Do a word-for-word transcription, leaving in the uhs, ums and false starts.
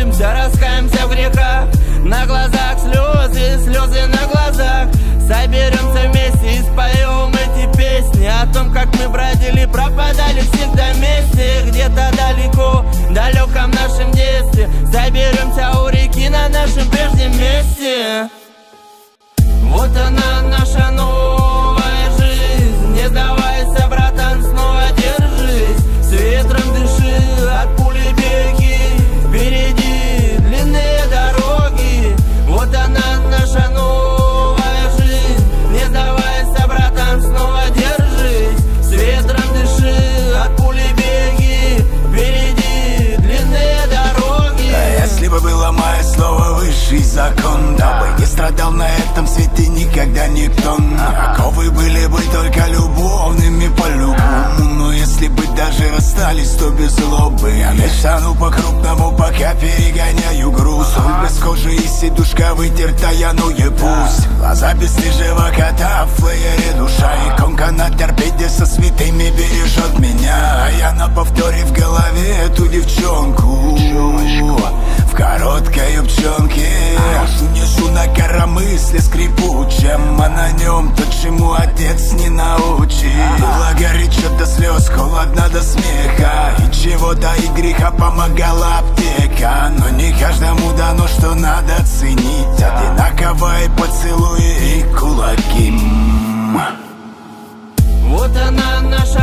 помолимся, раскаемся в грехах. На глазах слезы, слезы на глазах. Соберемся вместе и споем эти песни о том, как мы бродили, пропадали всегда вместе. Где-то далеко, в далеком нашем детстве. Соберемся у реки на нашем прежнем месте. Вот она, наша новая жизнь. Не сдавайся, братан, снова держись. С ветром дыши, от пули беги. Впереди длинные дороги. Вот она, наша новая жизнь. Не сдавайся, братан, снова держись. С ветром дыши, от пули беги. Впереди длинные дороги. А если бы было мое слово высший закон, то бы не страдал на этом свете никогда никто. Оковы были бы только любовными по-любому. Но если бы даже расстались, то без злобы. Я лишь тону по-крупному, пока перегоняю груз. Руль без кожи и сидушка вытертая, ну и пусть. Глаза бесстыжего кота в флеере душа. Иконка на торпеде со святыми бережет меня. А я на повторе в голове эту девчонку в короткой юбчонке. Несу на коромысле скрипучем, а на нем то, чему отец не научил. Было горячо до слез, холодно до смеха. И чего-то и греха помогала аптека. Но не каждому дано, что надо ценить. Одинаковые поцелуи и кулаки. Вот она, наша